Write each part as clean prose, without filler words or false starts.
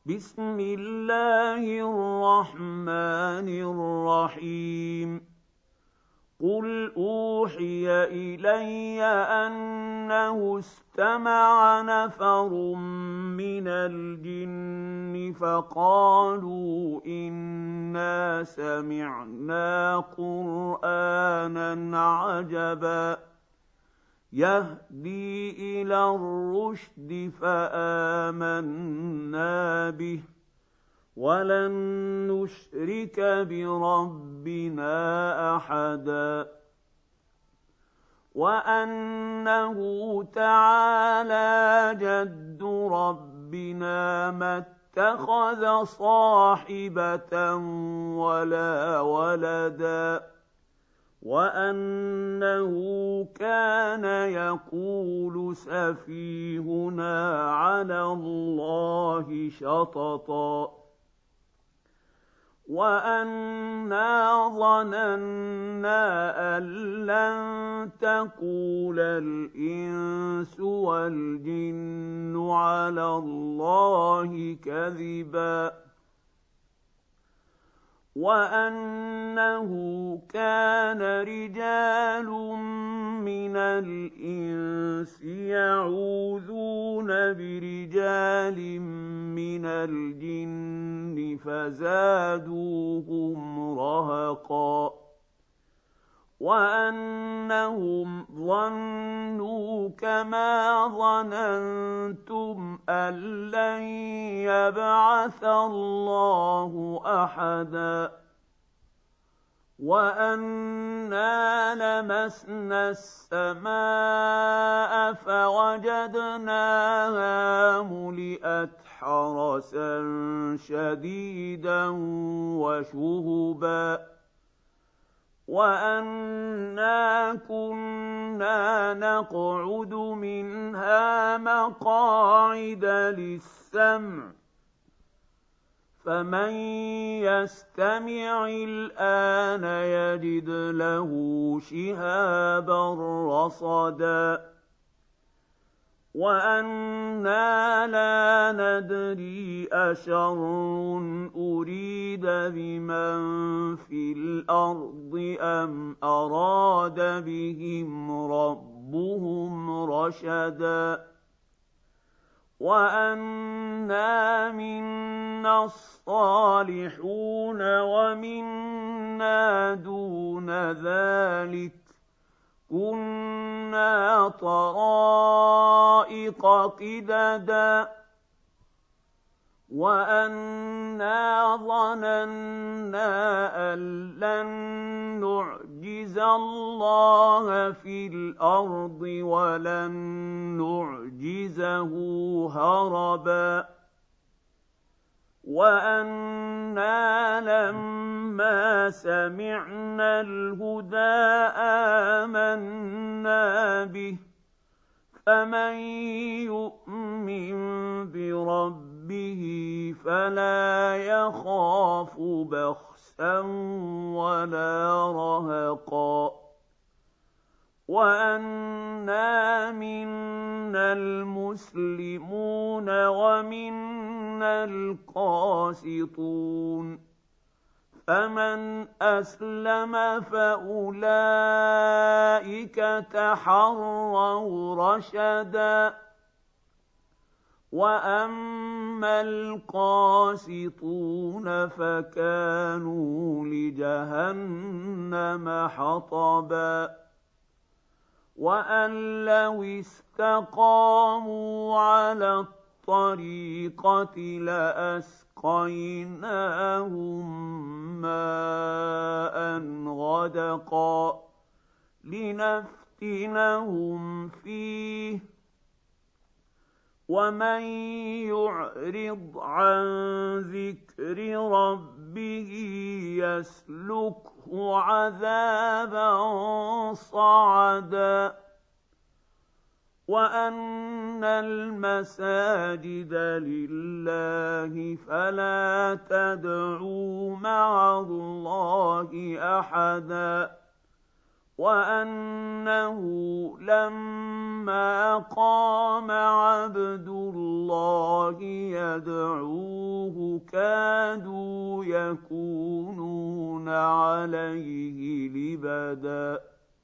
بسم الله الرحمن الرحيم قل أوحي إلي أنه استمع نفر من الجن فقالوا إنا سمعنا قرآنا عجبا يهدي إلى الرشد فآمنا به ولن نشرك بربنا أحدا وأنه تعالى جد ربنا ما اتخذ صاحبة ولا ولدا وأنه كان يقول سفيهنا على الله شططا وأنا ظننا أن لن تقول الإنس والجن على الله كذبا وأنه كان رجال من الإنس يعوذون برجال من الجن فزادوهم رهقا وأنهم ظنوا كما ظننتم أن لن يبعث الله أحدا وأنا لمسنا السماء فوجدناها ملئت حرسا شديدا وشهبا وأنا كنا نقعد منها مقاعد للسمع فمن يستمع الآن يجد له شهابا رصدا وأنا لا ندري أشر أريد بمن في الأرض أم أراد بهم ربهم رشدا وأنا منا الصالحون ومنا دون ذلك كنا طرائق قددا وأنا ظننا أن لن نعجز الله في الأرض ولن نعجزه هربا وأنا لما سمعنا الهدى آمنا به فمن يؤمن بربه فلا يخاف بخسا ولا رهقا وأنا منا المسلمون ومنا القاسطون فمن أسلم فأولئك تحروا رشدا وأما القاسطون فكانوا لجهنم حطبا وأن لو استقاموا على الطريقة لأسقيناهم ماء غدقا لنفتنهم فيه ومن يعرض عن ذكر ربه يسلكه عذابا صعدا وأن المساجد لله فلا تدعوا مع الله أحدا وأنه لما قام عبد الله يدعوه كادوا يكونون عليه لبدا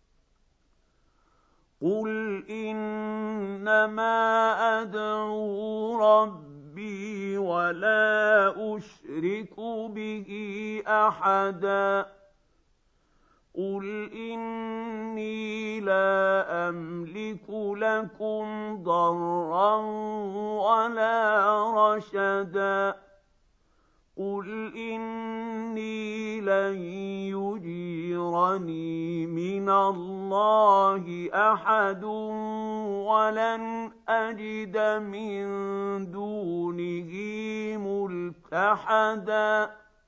قل إنما أدعو ربي ولا أشرك به أحدا قل إني لا أملك لكم ضرا ولا رشدا قل إني لن يجيرني من الله أحد ولن أجد من دونه ملتحدا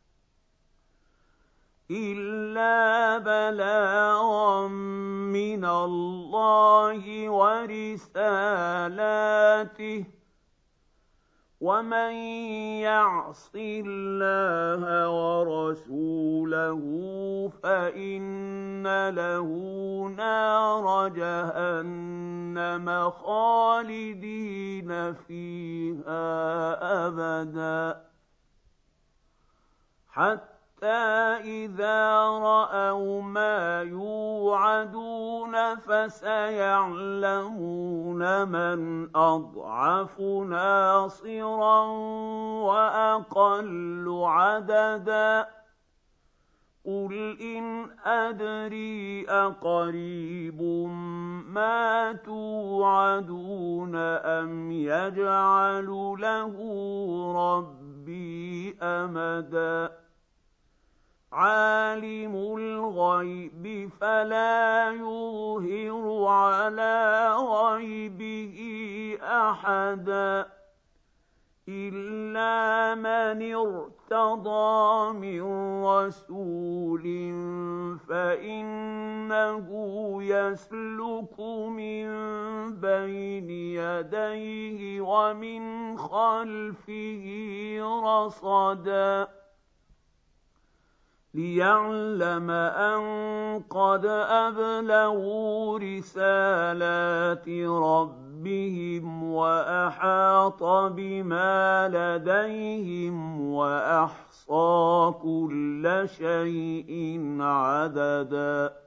إلا بلاغا من الله ورسالاته ومن يعص الله ورسوله فإن له نار جهنم خالدين فيها أبدا حتى إذا رأوا ما يوعدون فسيعلمون من أضعف ناصرا وأقل عددا قل إن أدري أقريب ما توعدون أم يجعل له ربي أمدا عالم الغيب فلا يظهر على غيبه أحدا إلا من ارتضى من رسول فإنه يسلك من بين يديه ومن خلفه رصدا ليعلم أن قد أبلغوا رسالات ربهم وأحاط بما لديهم وأحصى كل شيء عددا